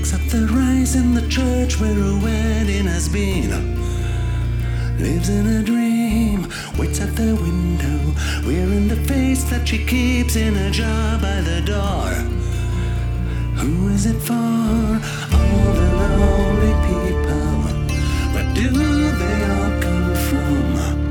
Picks up the rice in the church where a wedding has been. Lives in a dream, waits at the window, wearing the face that she keeps in a jar by the door. Who is it for? All the lonely people. Where do they all come from?